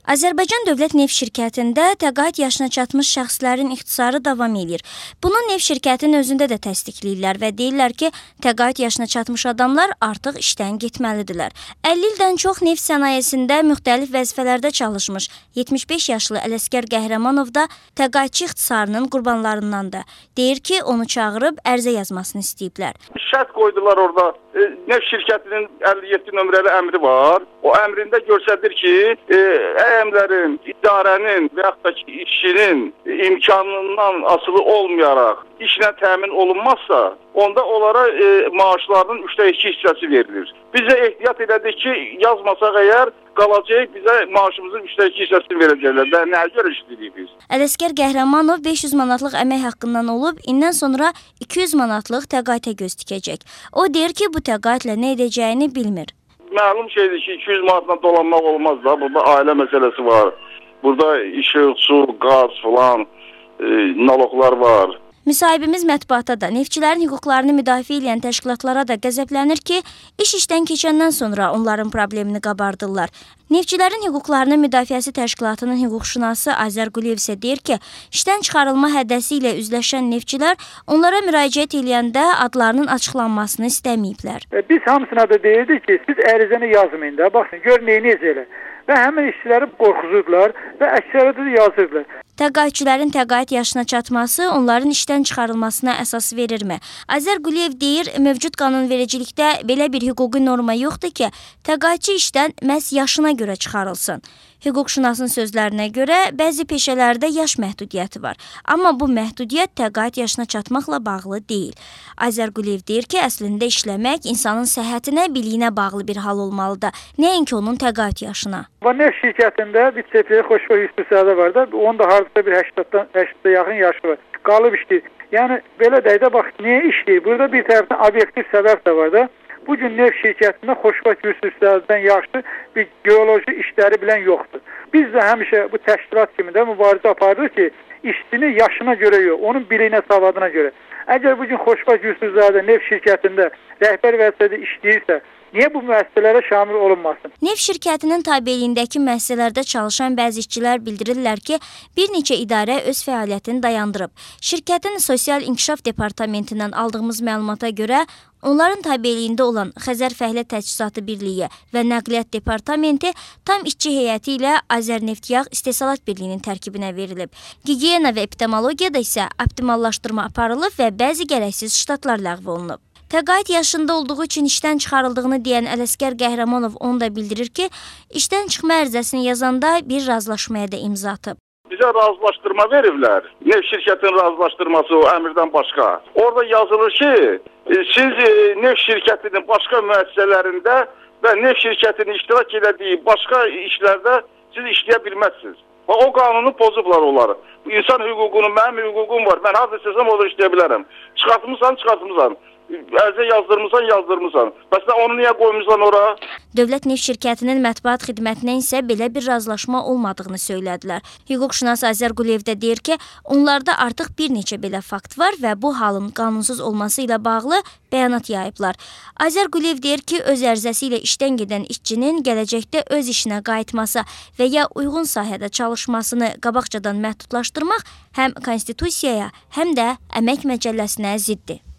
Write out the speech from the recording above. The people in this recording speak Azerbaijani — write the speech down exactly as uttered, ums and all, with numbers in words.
Azərbaycan Dövlət Neft Şirkətində təqaüd yaşına çatmış şəxslərin ixtisarı davam edir. Bunu neft şirkətinin özündə də təsdiqləyirlər və deyirlər ki, təqaüd yaşına çatmış adamlar artıq işdən getməlidirlər. əlli ildən çox neft sənayesində müxtəlif vəzifələrdə çalışmış yetmiş beş yaşlı Ələsgər Qəhrəmanov da təqaüdçü ixtisarının qurbanlarındandır. Deyir ki, onu çağırıb ərizə yazmasını istəyiblər. Şərt qoydular orada. E, neft şirkətinin əlli yeddi nömrəli əmri var. O əmrində göstərir ki, e, əmrlərin, idarənin və yaxud da ki, işçinin imkanından asılı olmayaraq işlə təmin olunmazsa, onda onlara e, maaşlarının üçdə iki hissəsi verilir. Biz də ehtiyat elədik ki, yazmasaq əgər qalacaq, bizə maaşımızın üçdə iki hissəsini verəcəklər. Və nəyə görə işlədik biz? Ələsgər Qəhrəmanov beş yüz manatlıq əmək haqqından olub, indən sonra iki yüz manatlıq təqaüdə göz dikəcək. O deyir ki, bu təqaüdlə nə edəcəyini bilmir. Məlum şeydir ki, iki yüz manatla dolanmaq olmaz da. Burada ailə məsələsi var. Burada işıq, su, qaz falan, e, naloqlar var. Müsahibimiz mətbuatda da neftçilərin hüquqlarını müdafiə edən təşkilatlara da qəzəblənir ki, iş işdən keçəndən sonra onların problemini qabardırlar. Neftçilərin hüquqlarının müdafiəsi təşkilatının hüquqşünası Azər Quliyev isə deyir ki, işdən çıxarılma hədəsi ilə üzləşən neftçilər onlara müraciət edəndə adlarının açıqlanmasını istəməyiblər. Biz hamısına da deyirdik ki, siz ərizəni yazmayın da, baxın, gör neyiniz elə. Və həmin işçiləri qorxuzurdular və əksəriyyəti də yazırdılar. Təqaüdçülərin təqaüd yaşına çatması onların işdən çıxarılmasına əsas verirmi? Azər Quliyev deyir, mövcud qanunvericilikdə belə bir hüquqi norma yoxdur ki, təqaüdçü işdən məhz yaşına görə çıxarılsın. Hüquqşünasın sözlərinə görə bəzi peşələrdə yaş məhdudiyyəti var. Amma bu məhdudiyyət təqaüd yaşına çatmaqla bağlı deyil. Azər Quliyev deyir ki, əslində işləmək insanın səhhətinə, biliyinə bağlı bir hal olmalıdır, nəinki onun təqaüd yaşına. Neft şirkətində bir çepiyə Xoşbəxt Yusufzadə var da, onun da hardasa bir həştəddən həştədə yaxın yaşı var. Qalıb işləyir. Yəni, belə deyək də, bax, niyə işləyir? Burada bir tərəfdən obyektiv səbəb də var da. Bugün neft şirkətində Xoşbəxt Yusufzadədən yaxşı bir geoloji işləri bilən yoxdur. Biz də həmişə bu təşkilat kimi də mübarizə aparırıq ki, işçinin yaşına görə yox, onun biliyinə, savadına görə. Əgər bugün Xoşbəxt Yusufzadə neft şirkətində rəhbər vəzifədə işləyirsə, niyə bu müəssisələrə şamil olunmasın? Neft şirkətinin tabeliyindəki müəssisələrdə çalışan bəzi işçilər bildirirlər ki, bir neçə idarə öz fəaliyyətini dayandırıb. Şirkətin Sosial İnkişaf Departamentindən aldığımız məlumata görə, onların tabeliyində olan Xəzər Fəhlə Təchizatı Birliyi və Nəqliyyat Departamenti tam işçi heyəti ilə Azərneftyağ İstehsalat Birliyinin tərkibinə verilib. Gigiyena və epidemiologiyada isə optimallaşdırma aparılıb və bəzi gərəksiz ştatlar ləğv olunub. Təqaüd yaşında olduğu üçün işdən çıxarıldığını deyən Ələsgər Qəhrəmanov onu da bildirir ki, işdən çıxma ərizəsini yazanda bir razılaşmaya da imza atıb. Bizə razılaşdırma veriblər. Neft şirkətinin razılaşdırması o əmrdən başqa. Orada yazılır ki, siz neft şirkətinin başqa müəssisələrində və neft şirkətinin iştirak elədiyi başqa işlərdə siz işləyə bilməzsiniz. O qanunu pozublar onları. İnsan hüququnu, mənim hüququm var. Mən hazır istəsəm orada işləyə bilərəm. Çıxartmısan, çıxartmısan. Ərizə yazdırmısan, yazdırmısan. Bəs onu niyə qoymuşsan ora? Dövlət Neft Şirkətinin mətbuat xidmətinə isə belə bir razılaşma olmadığını söylədilər. Hüquqşünas Azər Quliyev də deyir ki, onlarda artıq bir neçə belə fakt var və bu halın qanunsuz olması ilə bağlı bəyanat yayıblar. Azər Quliyev deyir ki, öz ərizəsi ilə işdən gedən işçinin gələcəkdə öz işinə qayıtması və ya uyğun sahədə çalışmasını qabaqcadan məhdudlaşdırmaq həm konstitusiyaya, həm də əmək məcəlləsinə ziddir.